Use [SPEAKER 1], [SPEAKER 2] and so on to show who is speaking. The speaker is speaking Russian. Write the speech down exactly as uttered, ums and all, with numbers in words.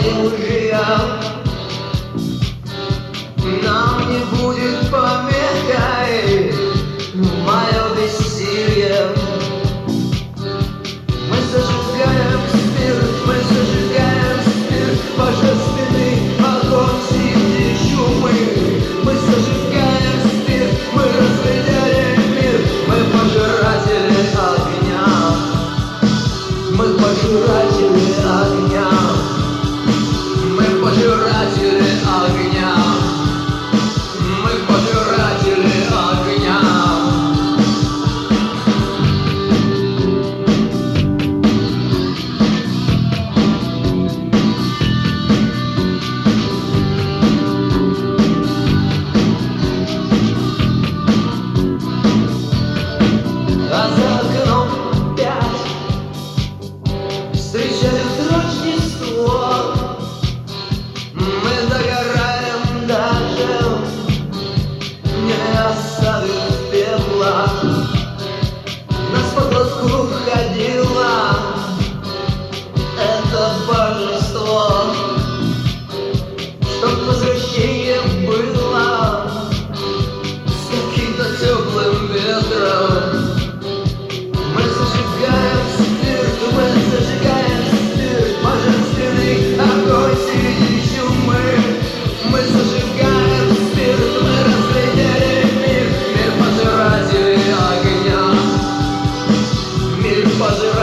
[SPEAKER 1] своим мужьям. Нам не будет помехой мое бессилие. Мы зажигаем спирт, мы зажигаем спирт, божественный огонь среди чумы. Мы зажигаем спирт, мы разделяем мир, мы пожиратели огня. Мы пожиратели огня. Мы пожиратели огня. Мы пожиратели огня. А за окном пять встречают Рождество. Мы догораем даже, не оставив пепла. Нас по глотку ходило это божество, чтоб возвращение было с каким-то теплым ветром. Мы зажигаем спирт, мы зажигаем спирт, божественный огонь среди чумы. Мы зажигаем спирт, мы разглядели мир, мир пожирателей огня. Мир пожирателей